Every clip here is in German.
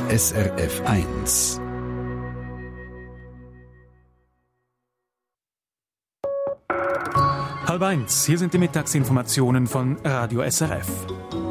SRF 1. Halb eins, hier sind die Mittagsinformationen von Radio SRF.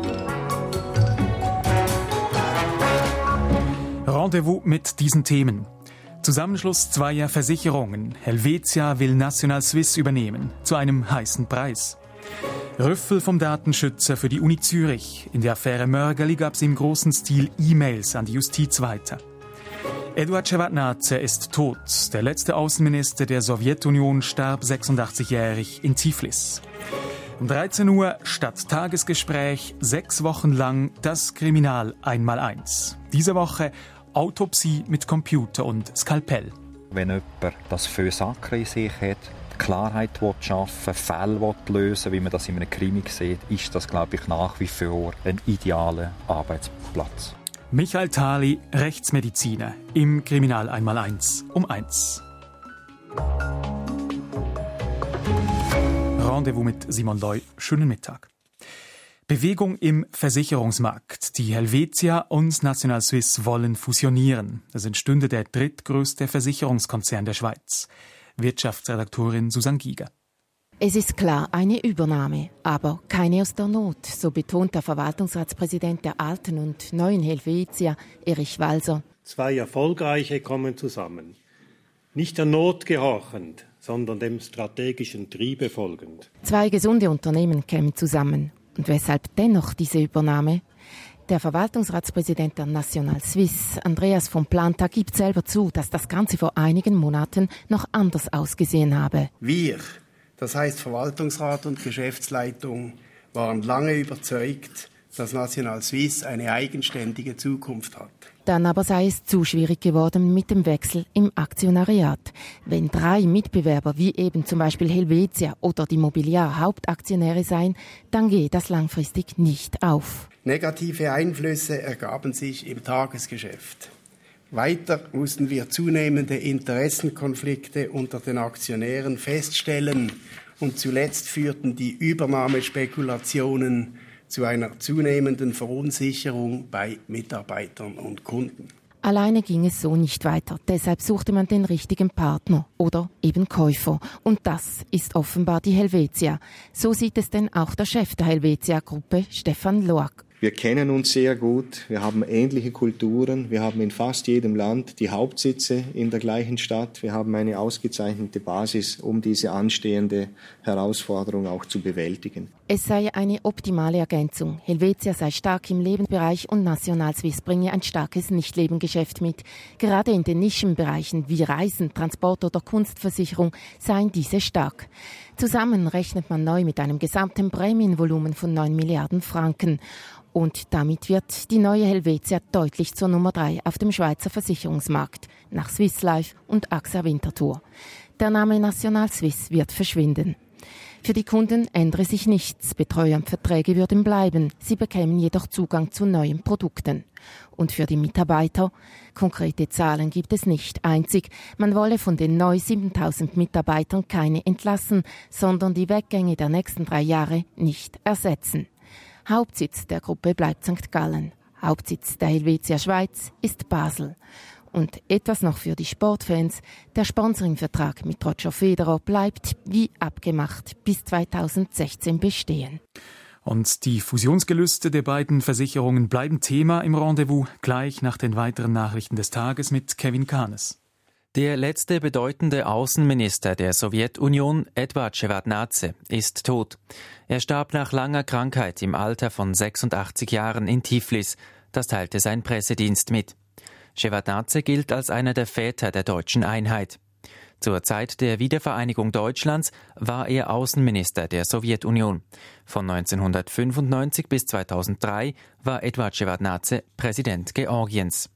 Rendezvous mit diesen Themen. Zusammenschluss zweier Versicherungen. Helvetia will National Suisse übernehmen, zu einem heißen Preis. Rüffel vom Datenschützer für die Uni Zürich. In der Affäre Mörgeli gab es im großen Stil E-Mails an die Justiz weiter. Eduard Shevardnadze ist tot. Der letzte Außenminister der Sowjetunion starb 86-jährig in Tiflis. Um 13 Uhr statt Tagesgespräch 6 Wochen lang das Kriminal 1x1. Diese Woche Autopsie mit Computer und Skalpell. Wenn jemand das Feu-Sacre in sich hat, Klarheit schaffen will, Fälle lösen will, wie man das in einem Krimi sieht, ist das, glaube ich, nach wie vor ein idealer Arbeitsplatz. Michael Thali, Rechtsmediziner, im Kriminal 1x1 um 1. Rendezvous mit Simon Loy. Schönen Mittag. Bewegung im Versicherungsmarkt. Die Helvetia und National Suisse wollen fusionieren. Es entstünde der drittgrößte Versicherungskonzern der Schweiz. Wirtschaftsredaktorin Susanne Giger. Es ist klar, eine Übernahme, aber keine aus der Not, so betont der Verwaltungsratspräsident der alten und neuen Helvetia, Erich Walser. 2 Erfolgreiche kommen zusammen. Nicht der Not gehorchend, sondern dem strategischen Triebe folgend. 2 gesunde Unternehmen kämen zusammen. Und weshalb dennoch diese Übernahme? Der Verwaltungsratspräsident der National Suisse, Andreas von Planta, gibt selber zu, dass das Ganze vor einigen Monaten noch anders ausgesehen habe. Wir, das heißt Verwaltungsrat und Geschäftsleitung, waren lange überzeugt, dass National Suisse eine eigenständige Zukunft hat. Dann aber sei es zu schwierig geworden mit dem Wechsel im Aktionariat. Wenn 3 Mitbewerber wie eben zum Beispiel Helvetia oder die Mobiliar Hauptaktionäre seien, dann gehe das langfristig nicht auf. Negative Einflüsse ergaben sich im Tagesgeschäft. Weiter mussten wir zunehmende Interessenkonflikte unter den Aktionären feststellen und zuletzt führten die Übernahmespekulationen zu einer zunehmenden Verunsicherung bei Mitarbeitern und Kunden. Alleine ging es so nicht weiter. Deshalb suchte man den richtigen Partner oder eben Käufer. Und das ist offenbar die Helvetia. So sieht es denn auch der Chef der Helvetia-Gruppe, Stefan Loak. Wir kennen uns sehr gut, wir haben ähnliche Kulturen, wir haben in fast jedem Land die Hauptsitze in der gleichen Stadt. Wir haben eine ausgezeichnete Basis, um diese anstehende Herausforderung auch zu bewältigen. Es sei eine optimale Ergänzung. Helvetia sei stark im Lebensbereich und National Suisse bringe ein starkes Nichtlebengeschäft mit. Gerade in den Nischenbereichen wie Reisen, Transport oder Kunstversicherung seien diese stark. Zusammen rechnet man neu mit einem gesamten Prämienvolumen von 9 Milliarden Franken. Und damit wird die neue Helvetia deutlich zur Nummer 3 auf dem Schweizer Versicherungsmarkt, nach Swiss Life und AXA Winterthur. Der Name National Suisse wird verschwinden. Für die Kunden ändere sich nichts. Betreuer und Verträge würden bleiben. Sie bekämen jedoch Zugang zu neuen Produkten. Und für die Mitarbeiter? Konkrete Zahlen gibt es nicht. Einzig, man wolle von den neu 7000 Mitarbeitern keine entlassen, sondern die Weggänge der nächsten 3 Jahre nicht ersetzen. Hauptsitz der Gruppe bleibt St. Gallen. Hauptsitz der Helvetia Schweiz ist Basel. Und etwas noch für die Sportfans. Der Sponsoringvertrag mit Roger Federer bleibt wie abgemacht bis 2016 bestehen. Und die Fusionsgelüste der beiden Versicherungen bleiben Thema im Rendezvous, gleich nach den weiteren Nachrichten des Tages mit Kevin Kahnes. Der letzte bedeutende Außenminister der Sowjetunion, Eduard Shevardnadze, ist tot. Er starb nach langer Krankheit im Alter von 86 Jahren in Tiflis. Das teilte sein Pressedienst mit. Shevardnadze gilt als einer der Väter der deutschen Einheit. Zur Zeit der Wiedervereinigung Deutschlands war er Außenminister der Sowjetunion. Von 1995 bis 2003 war Eduard Shevardnadze Präsident Georgiens.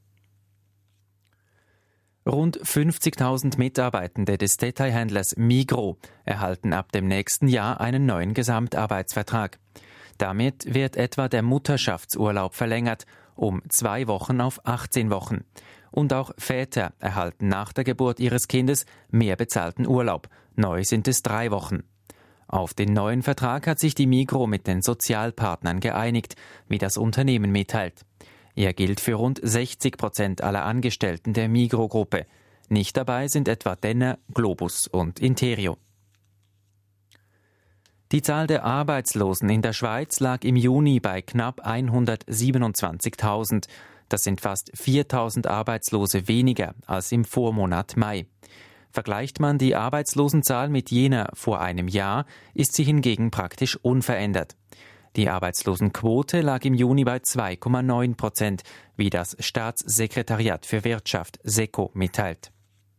Rund 50.000 Mitarbeitende des Detailhändlers Migros erhalten ab dem nächsten Jahr einen neuen Gesamtarbeitsvertrag. Damit wird etwa der Mutterschaftsurlaub verlängert, um 2 Wochen auf 18 Wochen. Und auch Väter erhalten nach der Geburt ihres Kindes mehr bezahlten Urlaub. Neu sind es 3 Wochen. Auf den neuen Vertrag hat sich die Migros mit den Sozialpartnern geeinigt, wie das Unternehmen mitteilt. Er gilt für rund 60% aller Angestellten der Migros-Gruppe. Nicht dabei sind etwa Denner, Globus und Interio. Die Zahl der Arbeitslosen in der Schweiz lag im Juni bei knapp 127.000. Das sind fast 4.000 Arbeitslose weniger als im Vormonat Mai. Vergleicht man die Arbeitslosenzahl mit jener vor einem Jahr, ist sie hingegen praktisch unverändert. Die Arbeitslosenquote lag im Juni bei 2,9%, wie das Staatssekretariat für Wirtschaft SECO mitteilt.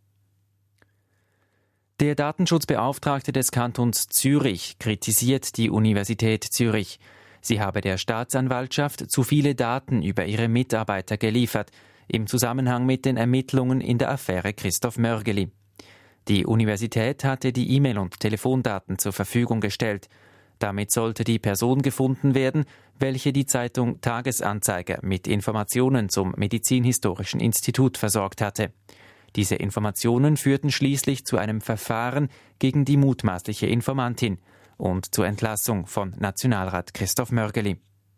Der Datenschutzbeauftragte des Kantons Zürich kritisiert die Universität Zürich. Sie habe der Staatsanwaltschaft zu viele Daten über ihre Mitarbeiter geliefert, im Zusammenhang mit den Ermittlungen in der Affäre Christoph Mörgeli. Die Universität hatte die E-Mail- und Telefondaten zur Verfügung gestellt. Damit sollte die Person gefunden werden, welche die Zeitung Tagesanzeiger mit Informationen zum Medizinhistorischen Institut versorgt hatte. Diese Informationen führten schließlich zu einem Verfahren gegen die mutmaßliche Informantin und zur Entlassung von Nationalrat Christoph Mörgeli.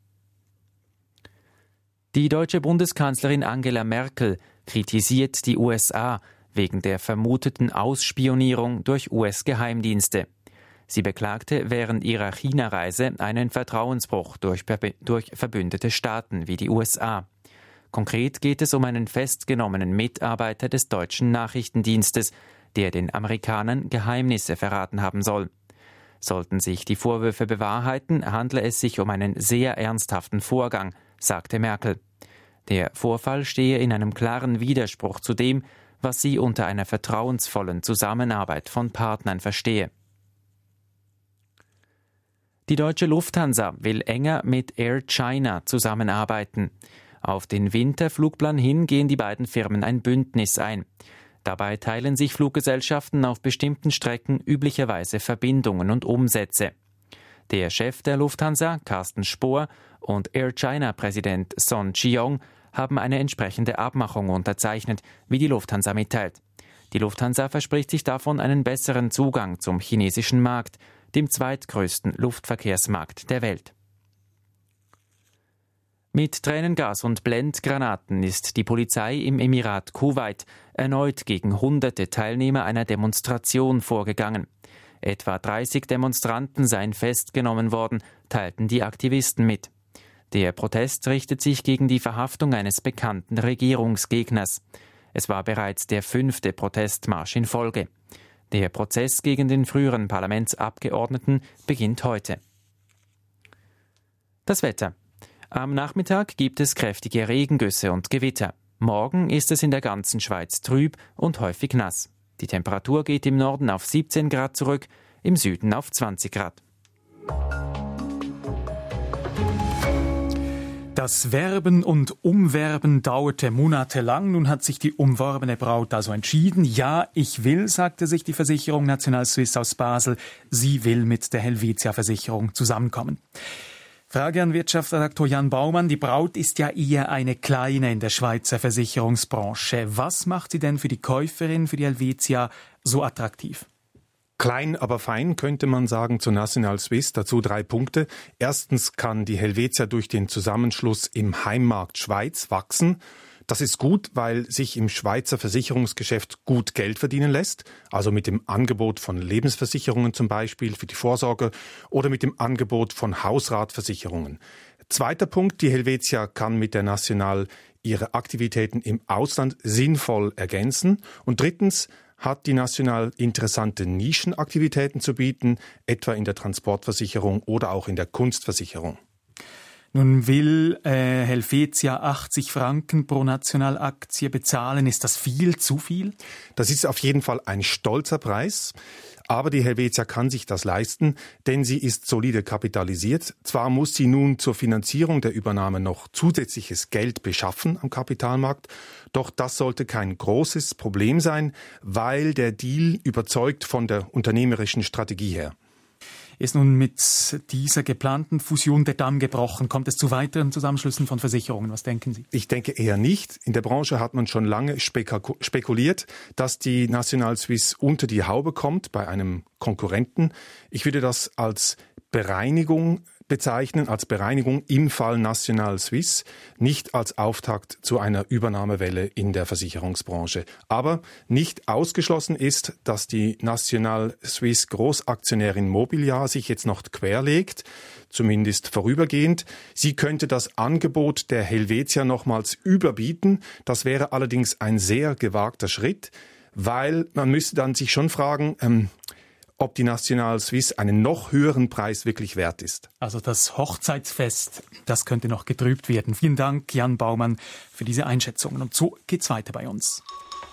Die deutsche Bundeskanzlerin Angela Merkel kritisiert die USA wegen der vermuteten Ausspionierung durch US-Geheimdienste. Sie beklagte während ihrer China-Reise einen Vertrauensbruch durch verbündete Staaten wie die USA. Konkret geht es um einen festgenommenen Mitarbeiter des deutschen Nachrichtendienstes, der den Amerikanern Geheimnisse verraten haben soll. Sollten sich die Vorwürfe bewahrheiten, handle es sich um einen sehr ernsthaften Vorgang, sagte Merkel. Der Vorfall stehe in einem klaren Widerspruch zu dem, was sie unter einer vertrauensvollen Zusammenarbeit von Partnern verstehe. Die deutsche Lufthansa will enger mit Air China zusammenarbeiten. Auf den Winterflugplan hin gehen die beiden Firmen ein Bündnis ein. Dabei teilen sich Fluggesellschaften auf bestimmten Strecken üblicherweise Verbindungen und Umsätze. Der Chef der Lufthansa, Carsten Spohr, und Air China-Präsident Son Chiyong haben eine entsprechende Abmachung unterzeichnet, wie die Lufthansa mitteilt. Die Lufthansa verspricht sich davon einen besseren Zugang zum chinesischen Markt, dem zweitgrößten Luftverkehrsmarkt der Welt. Mit Tränengas und Blendgranaten ist die Polizei im Emirat Kuwait erneut gegen hunderte Teilnehmer einer Demonstration vorgegangen. Etwa 30 Demonstranten seien festgenommen worden, teilten die Aktivisten mit. Der Protest richtet sich gegen die Verhaftung eines bekannten Regierungsgegners. Es war bereits der 5. Protestmarsch in Folge. Der Prozess gegen den früheren Parlamentsabgeordneten beginnt heute. Das Wetter. Am Nachmittag gibt es kräftige Regengüsse und Gewitter. Morgen ist es in der ganzen Schweiz trüb und häufig nass. Die Temperatur geht im Norden auf 17 Grad zurück, im Süden auf 20 Grad. Das Werben und Umwerben dauerte monatelang. Nun hat sich die umworbene Braut also entschieden. Ja, ich will, sagte sich die Versicherung National Suisse aus Basel. Sie will mit der Helvetia-Versicherung zusammenkommen. Frage an Wirtschaftsredaktor Jan Baumann. Die Braut ist ja eher eine kleine in der Schweizer Versicherungsbranche. Was macht sie denn für die Käuferin, für die Helvetia so attraktiv? Klein, aber fein, könnte man sagen, zu National Suisse. Dazu 3 Punkte. Erstens kann die Helvetia durch den Zusammenschluss im Heimmarkt Schweiz wachsen. Das ist gut, weil sich im Schweizer Versicherungsgeschäft gut Geld verdienen lässt, also mit dem Angebot von Lebensversicherungen zum Beispiel für die Vorsorge oder mit dem Angebot von Hausratversicherungen. Zweiter Punkt, die Helvetia kann mit der National ihre Aktivitäten im Ausland sinnvoll ergänzen. Und drittens hat die National interessante Nischenaktivitäten zu bieten, etwa in der Transportversicherung oder auch in der Kunstversicherung. Nun will Helvetia 80 Franken pro Nationalaktie bezahlen. Ist das viel, zu viel? Das ist auf jeden Fall ein stolzer Preis. Aber die Helvetia kann sich das leisten, denn sie ist solide kapitalisiert. Zwar muss sie nun zur Finanzierung der Übernahme noch zusätzliches Geld beschaffen am Kapitalmarkt, doch das sollte kein großes Problem sein, weil der Deal überzeugt von der unternehmerischen Strategie her. Ist nun mit dieser geplanten Fusion der Damm gebrochen? Kommt es zu weiteren Zusammenschlüssen von Versicherungen? Was denken Sie? Ich denke eher nicht. In der Branche hat man schon lange spekuliert, dass die National Suisse unter die Haube kommt bei einem Konkurrenten. Ich würde das als Bereinigung bezeichnen, als Bereinigung im Fall National Suisse, nicht als Auftakt zu einer Übernahmewelle in der Versicherungsbranche. Aber nicht ausgeschlossen ist, dass die National Suisse Großaktionärin Mobiliar sich jetzt noch querlegt, zumindest vorübergehend. Sie könnte das Angebot der Helvetia nochmals überbieten. Das wäre allerdings ein sehr gewagter Schritt, weil man müsste dann sich schon fragen, ob die National Suisse einen noch höheren Preis wirklich wert ist. Also das Hochzeitsfest, das könnte noch getrübt werden. Vielen Dank, Jan Baumann, für diese Einschätzungen. Und so geht's weiter bei uns.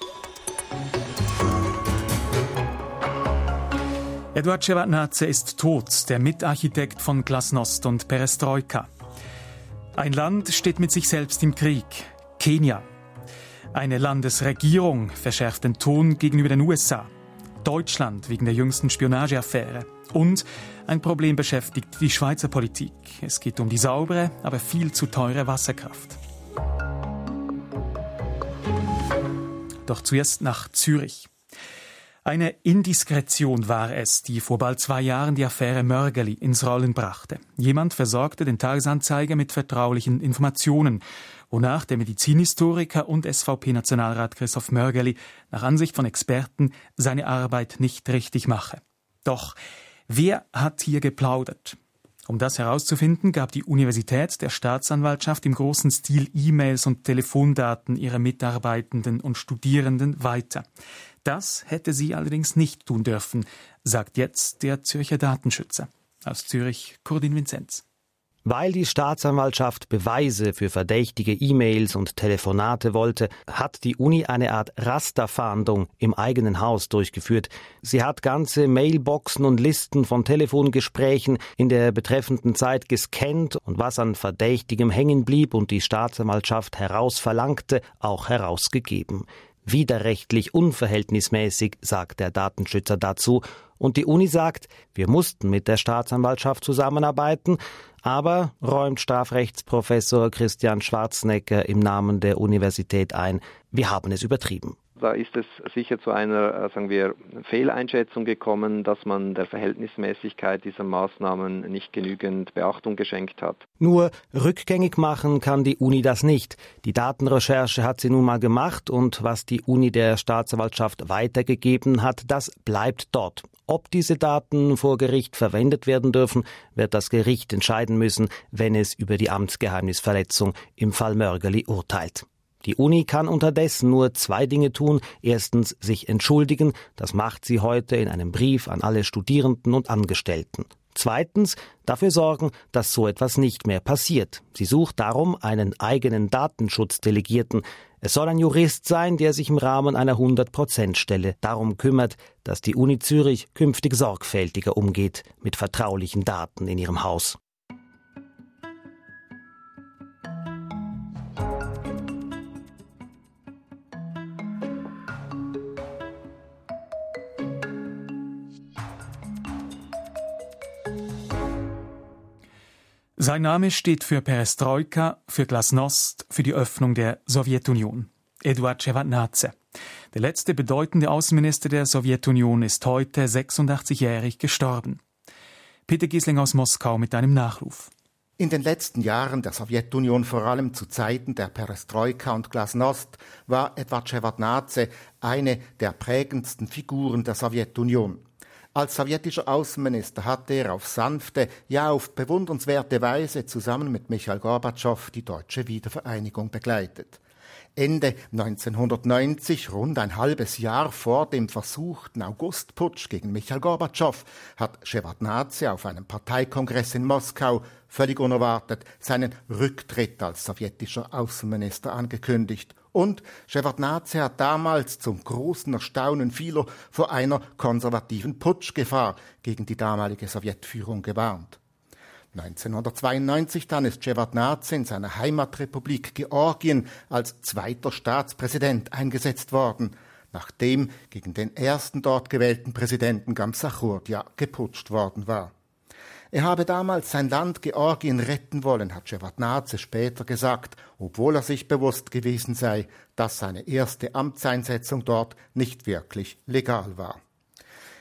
Eduard Shevardnadze ist tot, der Mitarchitekt von Glasnost und Perestroika. Ein Land steht mit sich selbst im Krieg. Kenia. Eine Landesregierung verschärft den Ton gegenüber den USA. Deutschland wegen der jüngsten Spionageaffäre. Und ein Problem beschäftigt die Schweizer Politik. Es geht um die saubere, aber viel zu teure Wasserkraft. Doch zuerst nach Zürich. Eine Indiskretion war es, die vor bald 2 Jahren die Affäre Mörgeli ins Rollen brachte. Jemand versorgte den Tagesanzeiger mit vertraulichen Informationen, wonach der Medizinhistoriker und SVP-Nationalrat Christoph Mörgeli nach Ansicht von Experten seine Arbeit nicht richtig mache. Doch wer hat hier geplaudert? Um das herauszufinden, gab die Universität der Staatsanwaltschaft im großen Stil E-Mails und Telefondaten ihrer Mitarbeitenden und Studierenden weiter. Das hätte sie allerdings nicht tun dürfen, sagt jetzt der Zürcher Datenschützer. Aus Zürich, Kurdin Vinzenz. Weil die Staatsanwaltschaft Beweise für verdächtige E-Mails und Telefonate wollte, hat die Uni eine Art Rasterfahndung im eigenen Haus durchgeführt. Sie hat ganze Mailboxen und Listen von Telefongesprächen in der betreffenden Zeit gescannt und was an Verdächtigem hängen blieb und die Staatsanwaltschaft herausverlangte, auch herausgegeben. Widerrechtlich unverhältnismäßig, sagt der Datenschützer dazu. Und die Uni sagt, wir mussten mit der Staatsanwaltschaft zusammenarbeiten, aber räumt Strafrechtsprofessor Christian Schwarzenegger im Namen der Universität ein, wir haben es übertrieben. Da ist es sicher zu einer, Fehleinschätzung gekommen, dass man der Verhältnismäßigkeit dieser Maßnahmen nicht genügend Beachtung geschenkt hat. Nur rückgängig machen kann die Uni das nicht. Die Datenrecherche hat sie nun mal gemacht und was die Uni der Staatsanwaltschaft weitergegeben hat, das bleibt dort. Ob diese Daten vor Gericht verwendet werden dürfen, wird das Gericht entscheiden müssen, wenn es über die Amtsgeheimnisverletzung im Fall Mörgeli urteilt. Die Uni kann unterdessen nur 2 Dinge tun. Erstens sich entschuldigen. Das macht sie heute in einem Brief an alle Studierenden und Angestellten. Zweitens dafür sorgen, dass so etwas nicht mehr passiert. Sie sucht darum einen eigenen Datenschutzdelegierten. Es soll ein Jurist sein, der sich im Rahmen einer 100%-Stelle darum kümmert, dass die Uni Zürich künftig sorgfältiger umgeht mit vertraulichen Daten in ihrem Haus. Sein Name steht für Perestroika, für Glasnost, für die Öffnung der Sowjetunion. Eduard Shevardnadze. Der letzte bedeutende Außenminister der Sowjetunion ist heute 86-jährig gestorben. Peter Gisling aus Moskau mit einem Nachruf. In den letzten Jahren der Sowjetunion, vor allem zu Zeiten der Perestroika und Glasnost, war Eduard Shevardnadze eine der prägendsten Figuren der Sowjetunion. Als sowjetischer Außenminister hatte er auf sanfte, ja auf bewundernswerte Weise zusammen mit Michail Gorbatschow die deutsche Wiedervereinigung begleitet. Ende 1990, rund ein halbes Jahr vor dem versuchten Augustputsch gegen Michail Gorbatschow, hat Shevardnadze auf einem Parteikongress in Moskau völlig unerwartet seinen Rücktritt als sowjetischer Außenminister angekündigt. Und Shevardnadze hat damals zum großen Erstaunen vieler vor einer konservativen Putschgefahr gegen die damalige Sowjetführung gewarnt. 1992 dann ist Shevardnadze in seiner Heimatrepublik Georgien als zweiter Staatspräsident eingesetzt worden, nachdem gegen den ersten dort gewählten Präsidenten Gamsachurdia geputscht worden war. Er habe damals sein Land Georgien retten wollen, hat Shevardnadze später gesagt, obwohl er sich bewusst gewesen sei, dass seine erste Amtseinsetzung dort nicht wirklich legal war.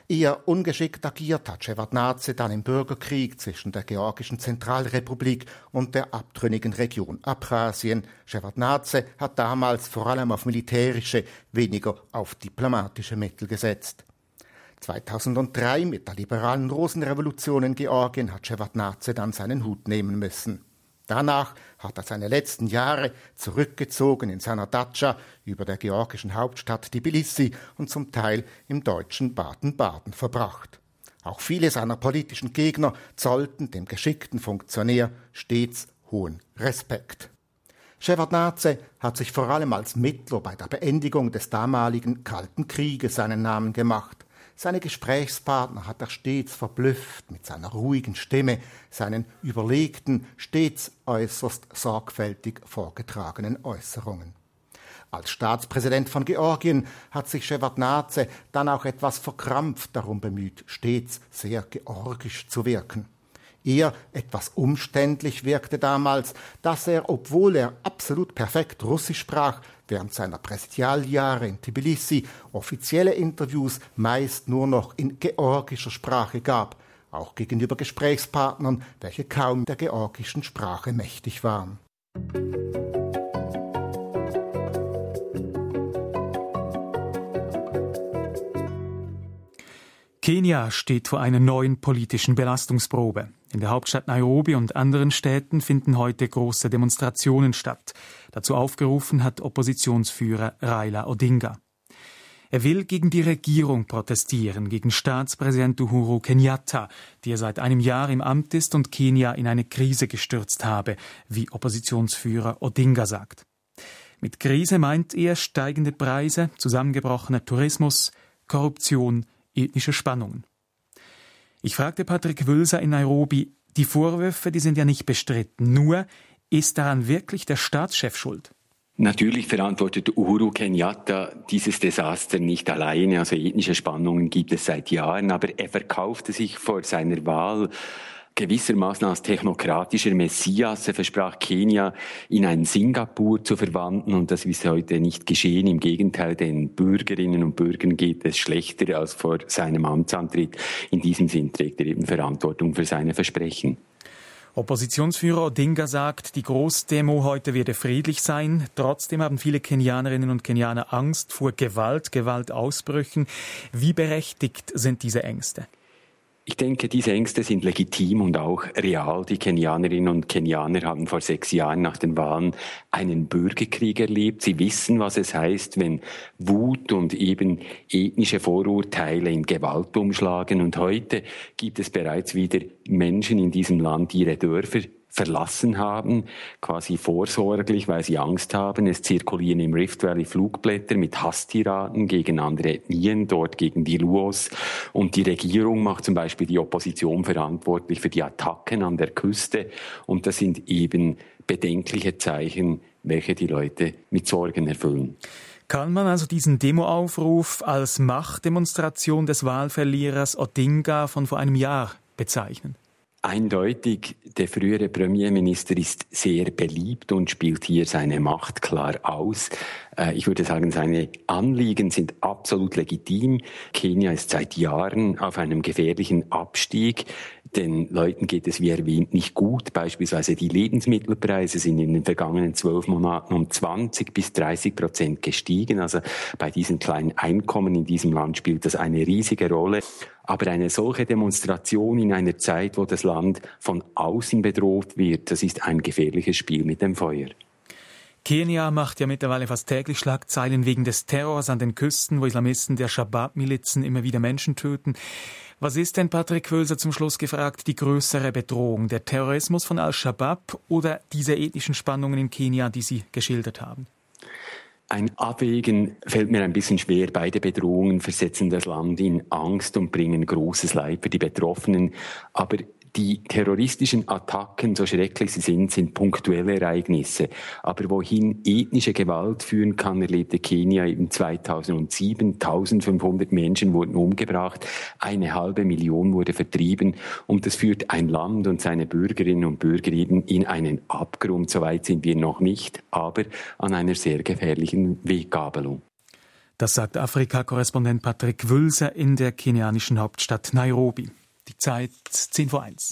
Eher ungeschickt agiert hat Shevardnadse dann im Bürgerkrieg zwischen der Georgischen Zentralrepublik und der abtrünnigen Region Abchasien. Shevardnadse hat damals vor allem auf militärische, weniger auf diplomatische Mittel gesetzt. 2003 mit der liberalen Rosenrevolution in Georgien hat Shevardnadse dann seinen Hut nehmen müssen. Danach hat er seine letzten Jahre zurückgezogen in seiner Datscha über der georgischen Hauptstadt Tbilisi und zum Teil im deutschen Baden-Baden verbracht. Auch viele seiner politischen Gegner zollten dem geschickten Funktionär stets hohen Respekt. Shevardnadse hat sich vor allem als Mittler bei der Beendigung des damaligen Kalten Krieges seinen Namen gemacht. Seine Gesprächspartner hat er stets verblüfft mit seiner ruhigen Stimme, seinen überlegten, stets äußerst sorgfältig vorgetragenen Äußerungen. Als Staatspräsident von Georgien hat sich Shevardnadse dann auch etwas verkrampft darum bemüht, stets sehr georgisch zu wirken. Eher etwas umständlich wirkte damals, dass er, obwohl er absolut perfekt Russisch sprach, während seiner Präsidialjahre in Tbilisi offizielle Interviews meist nur noch in georgischer Sprache gab, auch gegenüber Gesprächspartnern, welche kaum der georgischen Sprache mächtig waren. Kenia steht vor einer neuen politischen Belastungsprobe. In der Hauptstadt Nairobi und anderen Städten finden heute große Demonstrationen statt. Dazu aufgerufen hat Oppositionsführer Raila Odinga. Er will gegen die Regierung protestieren, gegen Staatspräsident Uhuru Kenyatta, der seit einem Jahr im Amt ist und Kenia in eine Krise gestürzt habe, wie Oppositionsführer Odinga sagt. Mit Krise meint er steigende Preise, zusammengebrochener Tourismus, Korruption, ethnische Spannungen. Ich fragte Patrick Wülser in Nairobi, die Vorwürfe, die sind ja nicht bestritten, nur ist daran wirklich der Staatschef schuld? Natürlich verantwortet Uhuru Kenyatta dieses Desaster nicht alleine, also ethnische Spannungen gibt es seit Jahren, aber er verkaufte sich vor seiner Wahl gewissermaßen als technokratischer Messias. Er versprach Kenia in ein Singapur zu verwandeln und das ist heute nicht geschehen. Im Gegenteil, den Bürgerinnen und Bürgern geht es schlechter als vor seinem Amtsantritt. In diesem Sinn trägt er eben Verantwortung für seine Versprechen. Oppositionsführer Odinga sagt, die Großdemo heute werde friedlich sein. Trotzdem haben viele Kenianerinnen und Kenianer Angst vor Gewaltausbrüchen. Wie berechtigt sind diese Ängste? Ich denke, diese Ängste sind legitim und auch real. Die Kenianerinnen und Kenianer haben vor 6 Jahren nach den Wahlen einen Bürgerkrieg erlebt. Sie wissen, was es heißt, wenn Wut und eben ethnische Vorurteile in Gewalt umschlagen. Und heute gibt es bereits wieder Menschen in diesem Land, die ihre Dörfer verlassen haben, quasi vorsorglich, weil sie Angst haben. Es zirkulieren im Rift Valley Flugblätter mit Hasstiraden gegen andere Ethnien, dort gegen die Luos. Und die Regierung macht zum Beispiel die Opposition verantwortlich für die Attacken an der Küste. Und das sind eben bedenkliche Zeichen, welche die Leute mit Sorgen erfüllen. Kann man also diesen Demoaufruf als Machtdemonstration des Wahlverlierers Odinga von vor einem Jahr bezeichnen? Eindeutig, der frühere Premierminister ist sehr beliebt und spielt hier seine Macht klar aus. Ich würde sagen, seine Anliegen sind absolut legitim. Kenia ist seit Jahren auf einem gefährlichen Abstieg. Den Leuten geht es, wie erwähnt, nicht gut. Beispielsweise die Lebensmittelpreise sind in den vergangenen 12 Monaten um 20-30% gestiegen. Also bei diesen kleinen Einkommen in diesem Land spielt das eine riesige Rolle. Aber eine solche Demonstration in einer Zeit, wo das Land von außen bedroht wird, das ist ein gefährliches Spiel mit dem Feuer. Kenia macht ja mittlerweile fast täglich Schlagzeilen wegen des Terrors an den Küsten, wo Islamisten der Shabab-Milizen immer wieder Menschen töten. Was ist denn, Patrick Wülser, zum Schluss gefragt, die größere Bedrohung? Der Terrorismus von Al-Shabaab oder diese ethnischen Spannungen in Kenia, die Sie geschildert haben? Ein Abwägen fällt mir ein bisschen schwer. Beide Bedrohungen versetzen das Land in Angst und bringen großes Leid für die Betroffenen. Aber die terroristischen Attacken, so schrecklich sie sind punktuelle Ereignisse. Aber wohin ethnische Gewalt führen kann, erlebte Kenia eben 2007. 1500 Menschen wurden umgebracht, 1,5 Million wurde vertrieben. Und das führt ein Land und seine Bürgerinnen und Bürger eben in einen Abgrund. So weit sind wir noch nicht, aber an einer sehr gefährlichen Weggabelung. Das sagt Afrika-Korrespondent Patrick Wülser in der kenianischen Hauptstadt Nairobi. Die Zeit 10:01.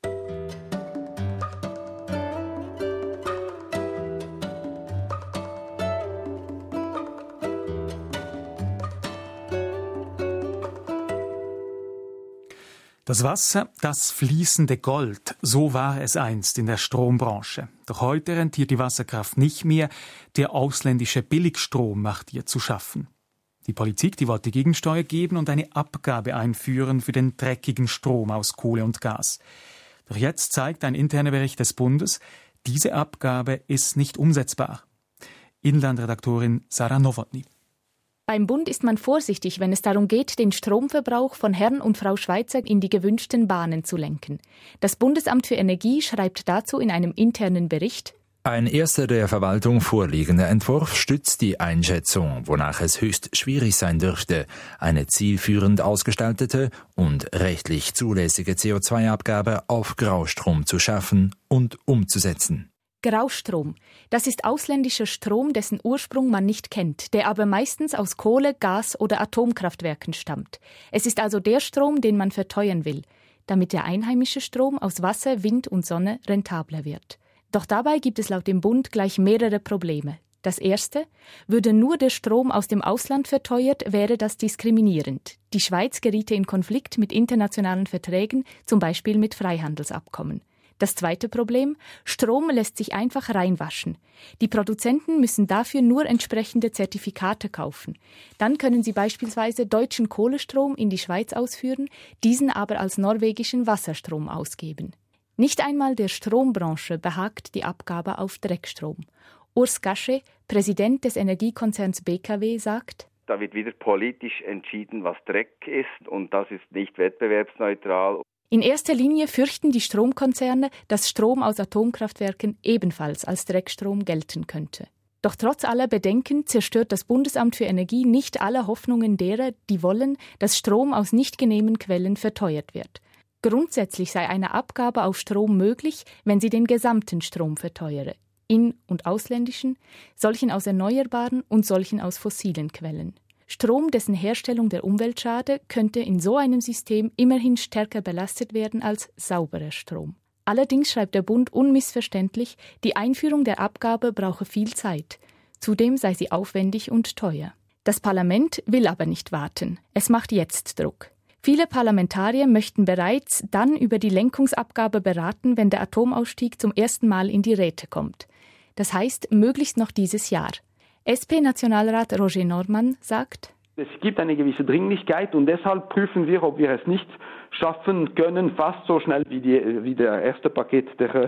Das Wasser, das fließende Gold, so war es einst in der Strombranche. Doch heute rentiert die Wasserkraft nicht mehr, der ausländische Billigstrom macht ihr zu schaffen. Die Politik, die wollte Gegensteuer geben und eine Abgabe einführen für den dreckigen Strom aus Kohle und Gas. Doch jetzt zeigt ein interner Bericht des Bundes, diese Abgabe ist nicht umsetzbar. Inlandredaktorin Sarah Nowotny. Beim Bund ist man vorsichtig, wenn es darum geht, den Stromverbrauch von Herrn und Frau Schweizer in die gewünschten Bahnen zu lenken. Das Bundesamt für Energie schreibt dazu in einem internen Bericht: Ein erster der Verwaltung vorliegender Entwurf stützt die Einschätzung, wonach es höchst schwierig sein dürfte, eine zielführend ausgestaltete und rechtlich zulässige CO2-Abgabe auf Graustrom zu schaffen und umzusetzen. Graustrom. Das ist ausländischer Strom, dessen Ursprung man nicht kennt, der aber meistens aus Kohle, Gas oder Atomkraftwerken stammt. Es ist also der Strom, den man verteuern will, damit der einheimische Strom aus Wasser, Wind und Sonne rentabler wird. Doch dabei gibt es laut dem Bund gleich mehrere Probleme. Das erste: Würde nur der Strom aus dem Ausland verteuert, wäre das diskriminierend. Die Schweiz geriete in Konflikt mit internationalen Verträgen, zum Beispiel mit Freihandelsabkommen. Das zweite Problem: Strom lässt sich einfach reinwaschen. Die Produzenten müssen dafür nur entsprechende Zertifikate kaufen. Dann können sie beispielsweise deutschen Kohlestrom in die Schweiz ausführen, diesen aber als norwegischen Wasserstrom ausgeben. Nicht einmal der Strombranche behagt die Abgabe auf Dreckstrom. Urs Gasche, Präsident des Energiekonzerns BKW, sagt: Da wird wieder politisch entschieden, was Dreck ist, und das ist nicht wettbewerbsneutral. In erster Linie fürchten die Stromkonzerne, dass Strom aus Atomkraftwerken ebenfalls als Dreckstrom gelten könnte. Doch trotz aller Bedenken zerstört das Bundesamt für Energie nicht alle Hoffnungen derer, die wollen, dass Strom aus nicht genehmen Quellen verteuert wird. Grundsätzlich sei eine Abgabe auf Strom möglich, wenn sie den gesamten Strom verteuere, in- und ausländischen, solchen aus erneuerbaren und solchen aus fossilen Quellen. Strom, dessen Herstellung der Umwelt schade, könnte in so einem System immerhin stärker belastet werden als sauberer Strom. Allerdings schreibt der Bund unmissverständlich, die Einführung der Abgabe brauche viel Zeit. Zudem sei sie aufwendig und teuer. Das Parlament will aber nicht warten. Es macht jetzt Druck. Viele Parlamentarier möchten bereits dann über die Lenkungsabgabe beraten, wenn der Atomausstieg zum ersten Mal in die Räte kommt. Das heißt, möglichst noch dieses Jahr. SP-Nationalrat Roger Normann sagt: Es gibt eine gewisse Dringlichkeit und deshalb prüfen wir, ob wir es nicht schaffen können, fast so schnell wie der erste Paket der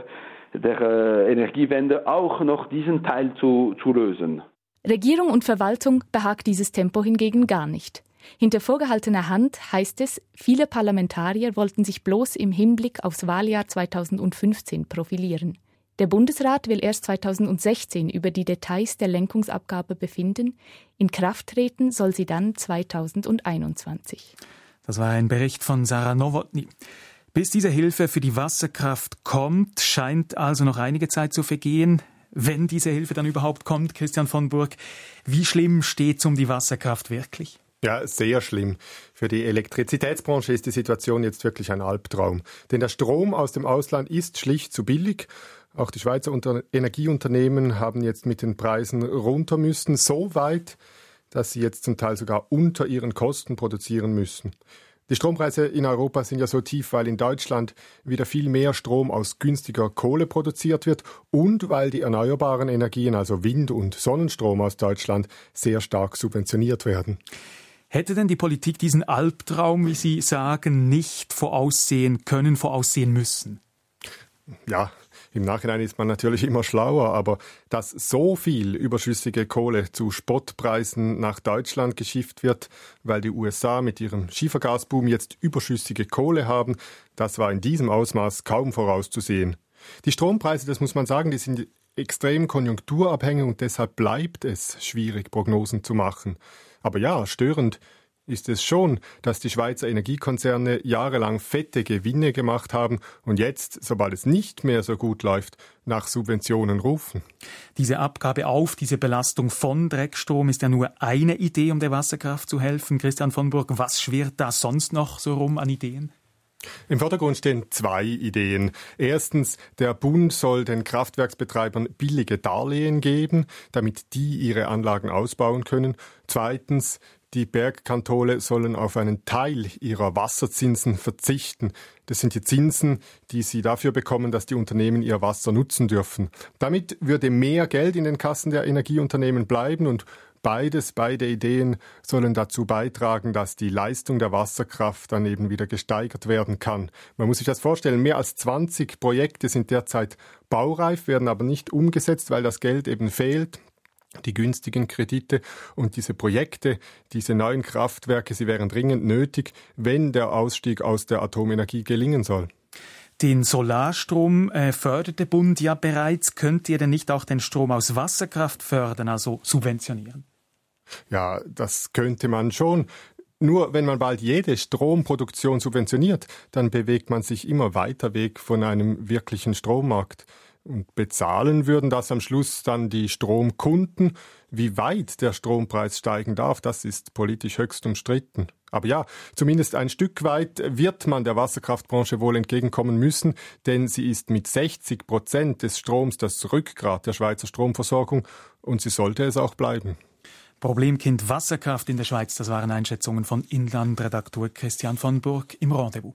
Energiewende auch noch diesen Teil zu lösen. Regierung und Verwaltung behagt dieses Tempo hingegen gar nicht. Hinter vorgehaltener Hand heißt es, viele Parlamentarier wollten sich bloß im Hinblick aufs Wahljahr 2015 profilieren. Der Bundesrat will erst 2016 über die Details der Lenkungsabgabe befinden. In Kraft treten soll sie dann 2021. Das war ein Bericht von Sarah Nowotny. Bis diese Hilfe für die Wasserkraft kommt, scheint also noch einige Zeit zu vergehen. Wenn diese Hilfe dann überhaupt kommt, Christian von Burg, wie schlimm steht es um die Wasserkraft wirklich? Ja, sehr schlimm. Für die Elektrizitätsbranche ist die Situation jetzt wirklich ein Albtraum. Denn der Strom aus dem Ausland ist schlicht zu billig. Auch die Schweizer Energieunternehmen haben jetzt mit den Preisen runter müssen, so weit, dass sie jetzt zum Teil sogar unter ihren Kosten produzieren müssen. Die Strompreise in Europa sind ja so tief, weil in Deutschland wieder viel mehr Strom aus günstiger Kohle produziert wird und weil die erneuerbaren Energien, also Wind- und Sonnenstrom aus Deutschland, sehr stark subventioniert werden. Hätte denn die Politik diesen Albtraum, wie Sie sagen, nicht voraussehen können, voraussehen müssen? Ja, im Nachhinein ist man natürlich immer schlauer, aber dass so viel überschüssige Kohle zu Spottpreisen nach Deutschland geschifft wird, weil die USA mit ihrem Schiefergasboom jetzt überschüssige Kohle haben, das war in diesem Ausmaß kaum vorauszusehen. Die Strompreise, das muss man sagen, die sind extrem konjunkturabhängig und deshalb bleibt es schwierig, Prognosen zu machen. Aber ja, störend ist es schon, dass die Schweizer Energiekonzerne jahrelang fette Gewinne gemacht haben und jetzt, sobald es nicht mehr so gut läuft, nach Subventionen rufen. Diese Abgabe auf, diese Belastung von Dreckstrom ist ja nur eine Idee, um der Wasserkraft zu helfen. Christian von Burg, was schwirrt da sonst noch so rum an Ideen? Im Vordergrund stehen 2 Ideen. Erstens, der Bund soll den Kraftwerksbetreibern billige Darlehen geben, damit die ihre Anlagen ausbauen können. Zweitens, die Bergkantone sollen auf einen Teil ihrer Wasserzinsen verzichten. Das sind die Zinsen, die sie dafür bekommen, dass die Unternehmen ihr Wasser nutzen dürfen. Damit würde mehr Geld in den Kassen der Energieunternehmen bleiben und beide Ideen sollen dazu beitragen, dass die Leistung der Wasserkraft dann eben wieder gesteigert werden kann. Man muss sich das vorstellen, mehr als 20 Projekte sind derzeit baureif, werden aber nicht umgesetzt, weil das Geld eben fehlt. Die günstigen Kredite und diese Projekte, diese neuen Kraftwerke, sie wären dringend nötig, wenn der Ausstieg aus der Atomenergie gelingen soll. Den Solarstrom fördert der Bund ja bereits. Könnt ihr denn nicht auch den Strom aus Wasserkraft fördern, also subventionieren? Ja, das könnte man schon. Nur wenn man bald jede Stromproduktion subventioniert, dann bewegt man sich immer weiter weg von einem wirklichen Strommarkt. Und bezahlen würden das am Schluss dann die Stromkunden. Wie weit der Strompreis steigen darf, das ist politisch höchst umstritten. Aber ja, zumindest ein Stück weit wird man der Wasserkraftbranche wohl entgegenkommen müssen, denn sie ist mit 60% des Stroms das Rückgrat der Schweizer Stromversorgung und sie sollte es auch bleiben. Problemkind Wasserkraft in der Schweiz, das waren Einschätzungen von Inlandredaktor Christian von Burg im Rendezvous.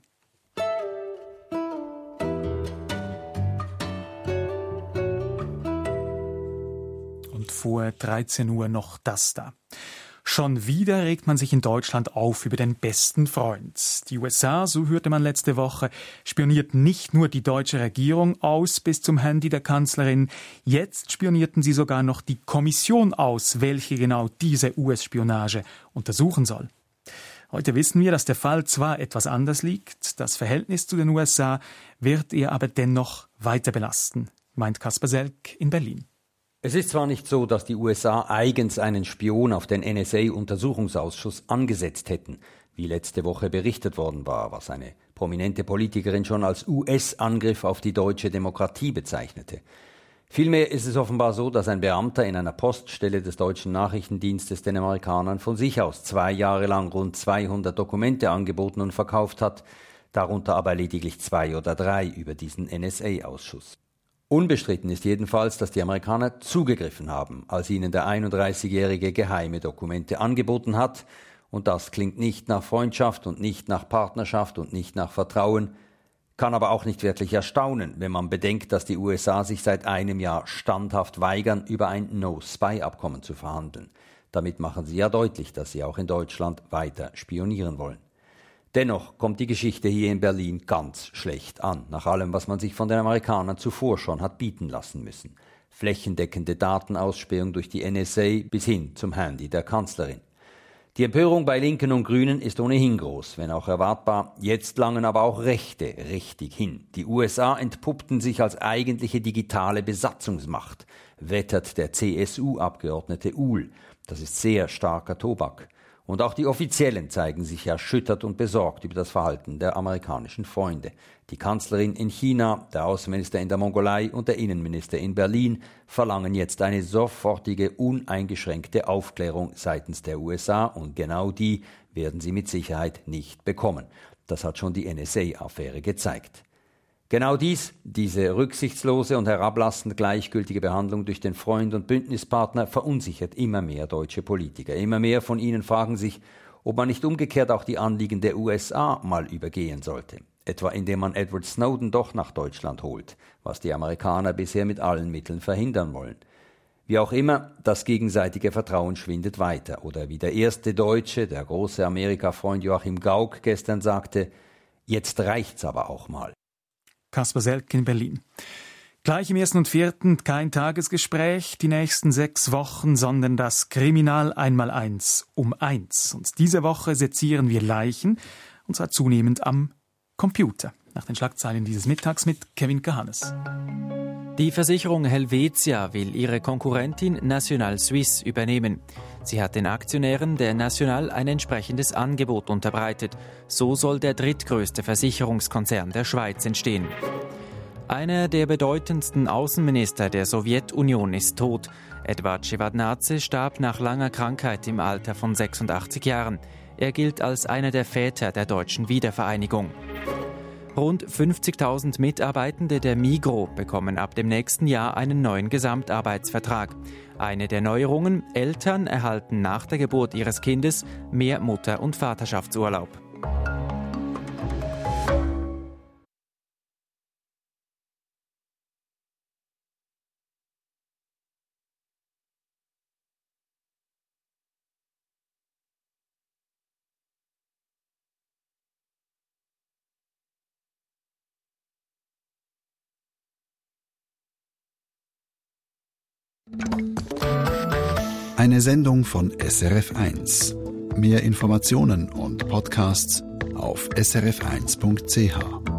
Und vor 13 Uhr noch das da. Schon wieder regt man sich in Deutschland auf über den besten Freund. Die USA, so hörte man letzte Woche, spioniert nicht nur die deutsche Regierung aus bis zum Handy der Kanzlerin, jetzt spionierten sie sogar noch die Kommission aus, welche genau diese US-Spionage untersuchen soll. Heute wissen wir, dass der Fall zwar etwas anders liegt, das Verhältnis zu den USA wird er aber dennoch weiter belasten, meint Kasper Selk in Berlin. Es ist zwar nicht so, dass die USA eigens einen Spion auf den NSA-Untersuchungsausschuss angesetzt hätten, wie letzte Woche berichtet worden war, was eine prominente Politikerin schon als US-Angriff auf die deutsche Demokratie bezeichnete. Vielmehr ist es offenbar so, dass ein Beamter in einer Poststelle des deutschen Nachrichtendienstes den Amerikanern von sich aus 2 Jahre lang rund 200 Dokumente angeboten und verkauft hat, darunter aber lediglich 2 oder 3 über diesen NSA-Ausschuss. Unbestritten ist jedenfalls, dass die Amerikaner zugegriffen haben, als ihnen der 31-Jährige geheime Dokumente angeboten hat. Und das klingt nicht nach Freundschaft und nicht nach Partnerschaft und nicht nach Vertrauen, kann aber auch nicht wirklich erstaunen, wenn man bedenkt, dass die USA sich seit einem Jahr standhaft weigern, über ein No-Spy-Abkommen zu verhandeln. Damit machen sie ja deutlich, dass sie auch in Deutschland weiter spionieren wollen. Dennoch kommt die Geschichte hier in Berlin ganz schlecht an, nach allem, was man sich von den Amerikanern zuvor schon hat bieten lassen müssen. Flächendeckende Datenausspähung durch die NSA bis hin zum Handy der Kanzlerin. Die Empörung bei Linken und Grünen ist ohnehin groß, wenn auch erwartbar. Jetzt langen aber auch Rechte richtig hin. Die USA entpuppten sich als eigentliche digitale Besatzungsmacht, wettert der CSU-Abgeordnete Uhl. Das ist sehr starker Tobak. Und auch die Offiziellen zeigen sich erschüttert und besorgt über das Verhalten der amerikanischen Freunde. Die Kanzlerin in China, der Außenminister in der Mongolei und der Innenminister in Berlin verlangen jetzt eine sofortige, uneingeschränkte Aufklärung seitens der USA und genau die werden sie mit Sicherheit nicht bekommen. Das hat schon die NSA-Affäre gezeigt. Genau diese rücksichtslose und herablassend gleichgültige Behandlung durch den Freund und Bündnispartner verunsichert immer mehr deutsche Politiker. Immer mehr von ihnen fragen sich, ob man nicht umgekehrt auch die Anliegen der USA mal übergehen sollte. Etwa indem man Edward Snowden doch nach Deutschland holt, was die Amerikaner bisher mit allen Mitteln verhindern wollen. Wie auch immer, das gegenseitige Vertrauen schwindet weiter. Oder wie der erste Deutsche, der große Amerika-Freund Joachim Gauck gestern sagte, jetzt reicht's aber auch mal. Kasper Selk in Berlin. Gleich im 1. und 4. kein Tagesgespräch, die nächsten 6 Wochen, sondern das Kriminal 1x1 um 1. Und diese Woche sezieren wir Leichen, und zwar zunehmend am Computer. Nach den Schlagzeilen dieses Mittags mit Kevin Kahannes. Die Versicherung Helvetia will ihre Konkurrentin National Suisse übernehmen. Sie hat den Aktionären der National ein entsprechendes Angebot unterbreitet. So soll der drittgrößte Versicherungskonzern der Schweiz entstehen. Einer der bedeutendsten Außenminister der Sowjetunion ist tot. Edvard Shevardnadse starb nach langer Krankheit im Alter von 86 Jahren. Er gilt als einer der Väter der deutschen Wiedervereinigung. Rund 50.000 Mitarbeitende der Migros bekommen ab dem nächsten Jahr einen neuen Gesamtarbeitsvertrag. Eine der Neuerungen: Eltern erhalten nach der Geburt ihres Kindes mehr Mutter- und Vaterschaftsurlaub. Eine Sendung von SRF1. Mehr Informationen und Podcasts auf srf1.ch.